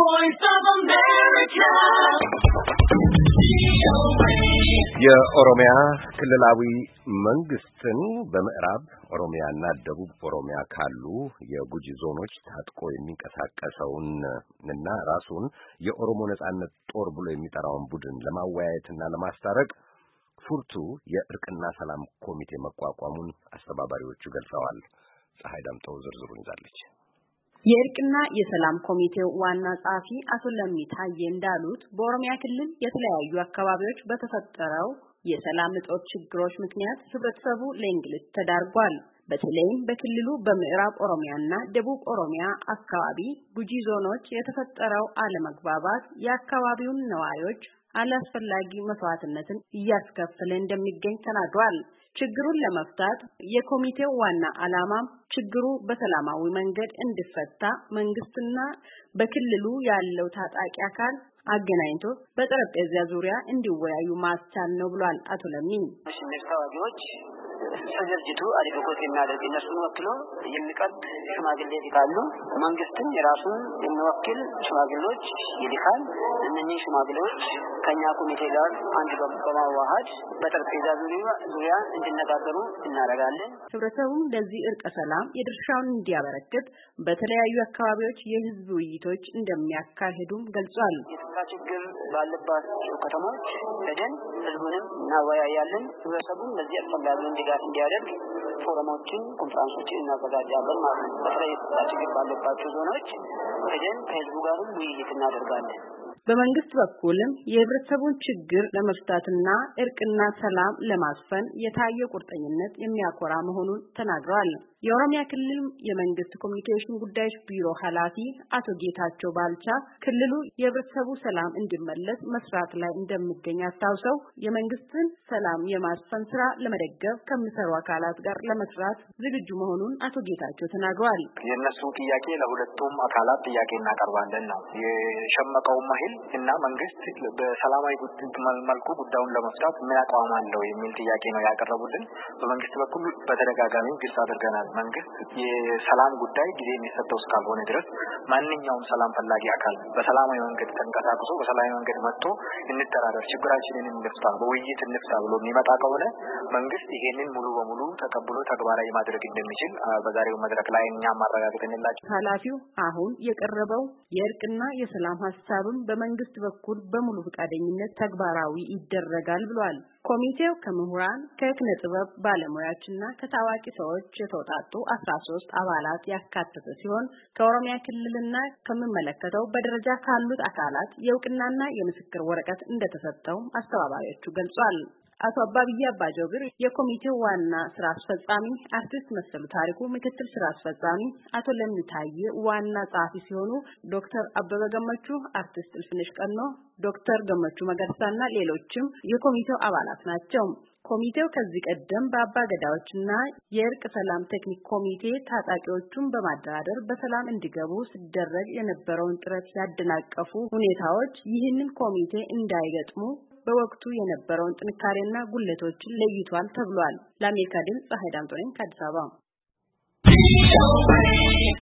Voice of America. የኦሮሚያ ክልላዊ መንግስትን በምዕራብ ኦሮሚያና ደቡብ ኦሮሚያ ካሉ የጉጂ ዞኖች ታጥቆ የሚንቀሳቀሰውንና ራሱን የኦሮሞ ነጻነት ጦር ብሎ የሚጠራውን ቡድን ለማወያየትና ለማስታረቅ ፉርቱ የእርቅና ሰላም ኮሚቴ መቋቋሙን አስተባባሪዎቹ ገልጸዋል። ፀሐይ ዳምጠው ዝርዝሩን ይዛለች። የእርቅና የሰላም ኮሚቴው ዋና ጸሐፊ አቶ ለሚ ታዬ እንዳሉት በኦሮሚያ ክልል የተለያዩ አካባቢዎች በተፈጠረው የሰላም እጦት ችግሮች ምክንያት ህብረተሰቡ ለእንግልት ተዳርጓል። በተለይም በክልሉ በምዕራብ ኦሮሚያና ደቡብ ኦሮሚያ አካባቢ ጉጂ ዞኖች የተፈጠረው አለመግባባት የአካባቢውን ነዋሪዎች አላስፈላጊ መስዋዕትነትን እያስከፈለ እንደሚገኝ ተናግሯል። ችግሩን ለመፍታት የኮሚቴው ዋና ዓላማ ችግሩ በሰላማዊ መንገድ እንዲፈታ መንግስትና በክልሉ ያለው ታጣቂ አካል አገናኝቶ በጠረጴዛ ዙሪያ እንዲወያዩ ማስቻል ነው ብሏል አቶ ለሚ። ተዋጊዎች ሰጀርጅቱ አዲጎት የሚያደርግ እነሱን ወክሎ የሚቀርብ ሽማግሌ ይልካሉ። መንግስትም የራሱን የሚወክል ሽማግሌዎች ይልካል። እነኚህ ሽማግሌዎች ከኛ ኮሚቴ ጋር አንድ በማዋሃድ በጠረጴዛ ዙሪያ እንዲነጋገሩ እናደርጋለን። ህብረተሰቡም ለዚህ እርቀ ሰላም የድርሻውን እንዲያበረክት በተለያዩ አካባቢዎች የህዝብ ውይይቶች እንደሚያካሂዱም ገልጿል። ችግር ባለባቸው ከተሞች ሄደን ህዝቡንም እናወያያለን። ህብረተሰቡም ለዚህ አስፈላጊውን ድጋፍ እንዲያደርግ ፎረሞችን፣ ኮንፈረንሶችን እናዘጋጃለን ማለት ነው። በተለይ ችግር ባለባቸው ዞኖች ሄደን ከህዝቡ ጋር ውይይት እናደርጋለን። በመንግስት በኩልም የህብረተሰቡን ችግር ለመፍታትና እርቅና ሰላም ለማስፈን የታየው ቁርጠኝነት የሚያኮራ መሆኑን ተናግረዋል። የኦሮሚያ ክልል የመንግስት ኮሚኒኬሽን ጉዳዮች ቢሮ ኃላፊ አቶ ጌታቸው ባልቻ ክልሉ የህብረተሰቡ ሰላም እንዲመለስ መስራት ላይ እንደሚገኝ አስታውሰው የመንግስትን ሰላም የማስፈን ስራ ለመደገፍ ከሚሰሩ አካላት ጋር ለመስራት ዝግጁ መሆኑን አቶ ጌታቸው ተናግረዋል። የነሱ ጥያቄ ለሁለቱም አካላት ጥያቄ እናቀርባለን ነው የሸመቀው ማህል እና መንግስት በሰላማዊ መልኩ ጉዳዩን ለመፍታት ምን አቋም አለው የሚል ጥያቄ ነው ያቀረቡልን። በመንግስት በኩል በተደጋጋሚ ግልጽ አድርገናል። መንግስት የሰላም ጉዳይ ጊዜ የሚሰጠው እስካልሆነ ድረስ ማንኛውም ሰላም ፈላጊ አካል በሰላማዊ መንገድ ተንቀሳቅሶ በሰላማዊ መንገድ መጥቶ እንደራደር ችግራችንን እንፍታ በውይይት እንፍታ ብሎ የሚመጣ ከሆነ መንግስት ይሄንን ሙሉ በሙሉ ተቀብሎ ተግባራዊ ማድረግ እንደሚችል በዛሬው መድረክ ላይ እኛም ማረጋገጥንላችሁ። ኃላፊው አሁን የቀረበው የእርቅና የሰላም ሐሳብም በመንግስት በኩል በሙሉ ፈቃደኝነት ተግባራዊ ይደረጋል ብሏል። ኮሚቴው ከምሁራን ከኪነ ጥበብ ባለሙያዎችና ከታዋቂ ሰዎች የተውጣጡ 13 አባላት ያካተተ ሲሆን ከኦሮሚያ ክልልና ከሚመለከተው በደረጃ ካሉት አካላት የእውቅናና የምስክር ወረቀት እንደተሰጠው አስተባባሪዎቹ ገልጿል። አቶ አባብዬ አባጆግር የኮሚቴው ዋና ስራ አስፈጻሚ፣ አርቲስት መሰሉ ታሪኩ ምክትል ስራ አስፈጻሚ፣ አቶ ለሚ ታዬ ዋና ጸሐፊ ሲሆኑ ዶክተር አበበ ገመቹ፣ አርቲስት እልፍነሽ ቀኖ፣ ዶክተር ገመቹ መገርሳና ሌሎችም የኮሚቴው አባላት ናቸው። ኮሚቴው ከዚህ ቀደም በአባ ገዳዎችና የእርቅ ሰላም ቴክኒክ ኮሚቴ ታጣቂዎቹን በማደራደር በሰላም እንዲገቡ ሲደረግ የነበረውን ጥረት ያደናቀፉ ሁኔታዎች ይህንን ኮሚቴ እንዳይገጥሙ በወቅቱ የነበረውን ጥንካሬና ጉለቶችን ለይቷል ተብሏል። ለአሜሪካ ድምፅ ፀሐይ ዳምጦ ነኝ ከአዲስ አበባ።